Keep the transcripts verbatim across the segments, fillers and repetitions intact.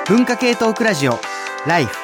文化系トークラジオライフ。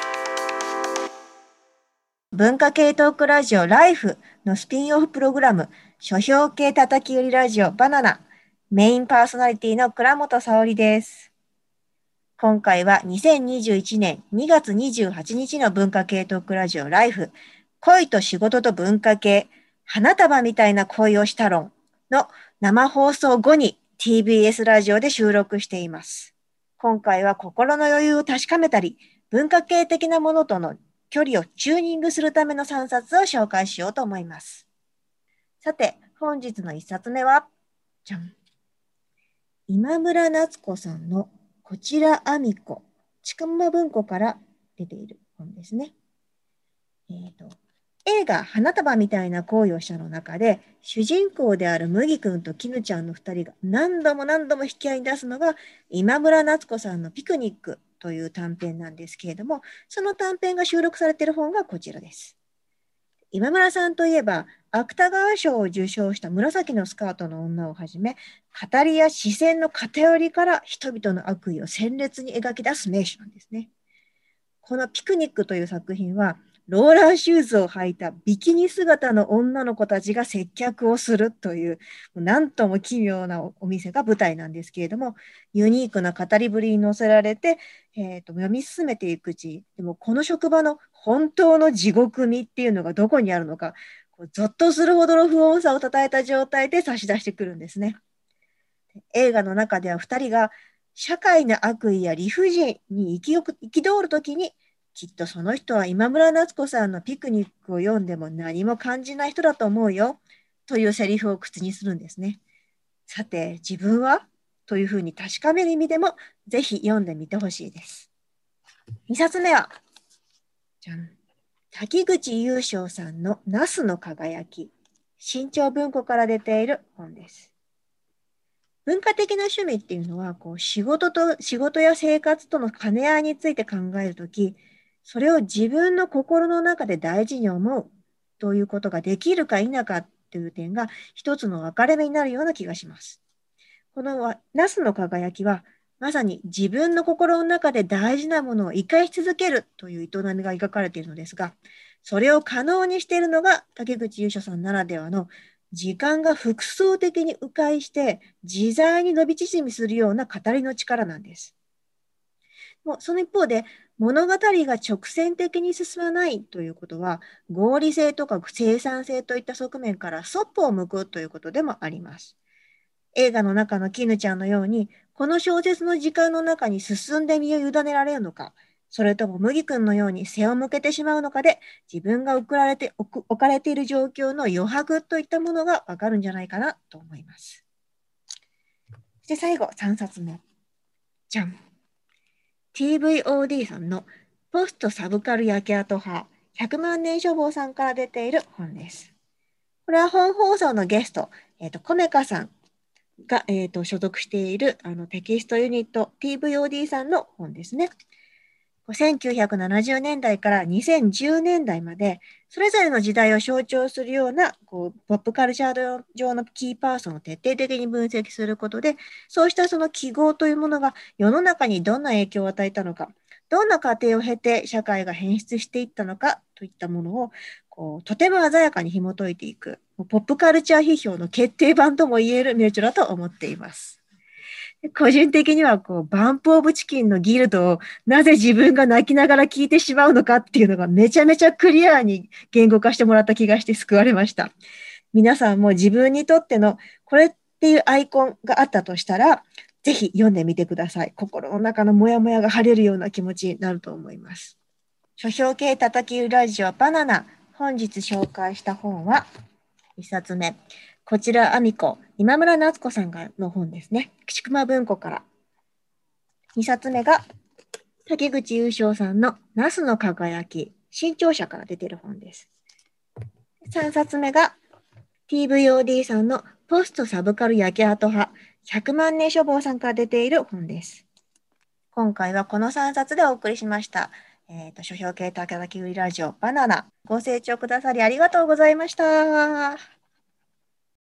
文化系トークラジオライフのスピンオフプログラム、書評系叩き売りラジオバナナ。メインパーソナリティの倉本沙織です。今回はにせんにじゅういちねんにがつにじゅうはちにちの文化系トークラジオライフ、恋と仕事と文化系、花束みたいな恋をした論の生放送後に ティービーエス ラジオで収録しています。今回は心の余裕を確かめたり、文化系的なものとの距離をチューニングするためのさんさつを紹介しようと思います。さて、本日のいっさつめは、じゃん。今村夏子さんのこちらあみこ、ちくま文庫から出ている本ですね。えーと、映画花束みたいな恋をしたの中で、主人公である麦くんと絹ちゃんのふたりが何度も何度も引き合いに出すのが今村夏子さんのピクニックという短編なんですけれども、その短編が収録されている本がこちらです。今村さんといえば、芥川賞を受賞した紫のスカートの女をはじめ、語りや視線の偏りから人々の悪意を鮮烈に描き出す名手なんですね。このピクニックという作品は、ローラーシューズを履いたビキニ姿の女の子たちが接客をするという、なんとも奇妙なお店が舞台なんですけれども、ユニークな語りぶりに乗せられて、えーと、読み進めていくうち、でもこの職場の本当の地獄味っていうのがどこにあるのか、こうゾッとするほどの不穏さをたたえた状態で差し出してくるんですね。映画の中ではふたりが社会の悪意や理不尽に憤るときに、きっとその人は今村夏子さんのピクニックを読んでも何も感じない人だと思うよというセリフを口にするんですね。さて、自分はというふうに確かめる意味でもぜひ読んでみてほしいです。にさつめは、じゃん。滝口優勝さんのナスの輝き。新潮文庫から出ている本です。文化的な趣味っていうのは、こう仕事と、仕事や生活との兼ね合いについて考えるとき、それを自分の心の中で大事に思うということができるか否かという点が一つの分かれ目になるような気がします。このナスの輝きは、まさに自分の心の中で大事なものを生かし続けるという営みが描かれているのですが、それを可能にしているのが竹口優勝さんならではの時間が複層的に迂回して自在に伸び縮みするような語りの力なんです。もうその一方で物語が直線的に進まないということは合理性とか生産性といった側面からそっぽを向くということでもあります。映画の中の絹ちゃんのようにこの小説の時間の中に進んで身を委ねられるのか、それとも麦君のように背を向けてしまうのかで自分が送られて置かれている状況の余白といったものがわかるんじゃないかなと思います。そして最後さんさつめ、じゃん。ティーブイオーディー さんのポストサブカル焼け跡派ひゃくまん年書房さんから出ている本です。これは本放送のゲスト、えっと、コメカさんが、えーと、所属しているあのテキストユニット ティーブイオーディー さんの本ですね。せんきゅうひゃくななじゅうねんだいからにせんじゅうねんだいまで、それぞれの時代を象徴するようなこうポップカルチャー上のキーパーソンを徹底的に分析することで、そうしたその記号というものが世の中にどんな影響を与えたのか、どんな過程を経て社会が変質していったのかといったものをこうとても鮮やかに紐解いていく、ポップカルチャー批評の決定版とも言える名著だと思っています。個人的にはこうバンプオブチキンのギルドをなぜ自分が泣きながら聞いてしまうのかっていうのがめちゃめちゃクリアに言語化してもらった気がして救われました。皆さんも自分にとってのこれっていうアイコンがあったとしたら、ぜひ読んでみてください。心の中のモヤモヤが晴れるような気持ちになると思います。書評系叩きラジオバナナ、本日紹介した本はいっさつめ、こちらあみこ、今村夏子さんがの本ですね。ちくま文庫から。にさつめが竹口優勝さんのナスの輝き、新潮社から出ている本です。さんさつめが ティーブイオーディー さんのポストサブカル焼け跡派、ひゃくまん年書房さんから出ている本です。今回はこのさんさつでお送りしました。えっと、書評系叩き売りラジオバナナ。ご清聴くださりありがとうございました。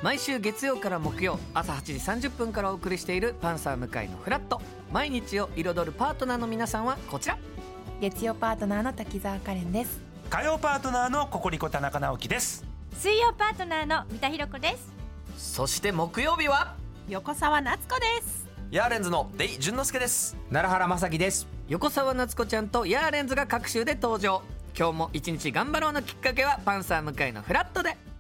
毎週月曜から木曜朝はちじさんじゅっぷんからお送りしているパンサー向井のフラット。毎日を彩るパートナーの皆さんはこちら。 月曜パートナーの滝沢カレンです。 火曜パートナーのココリコ田中直樹です。 水曜パートナーの三田寛子です。 そして木曜日は横澤夏子です。 ヤーレンズのデイ淳之介です。 奈良原正樹です。 横澤夏子ちゃんとヤーレンズが各週で登場。今日も一日頑張ろうのきっかけはパンサー向井のフラットで。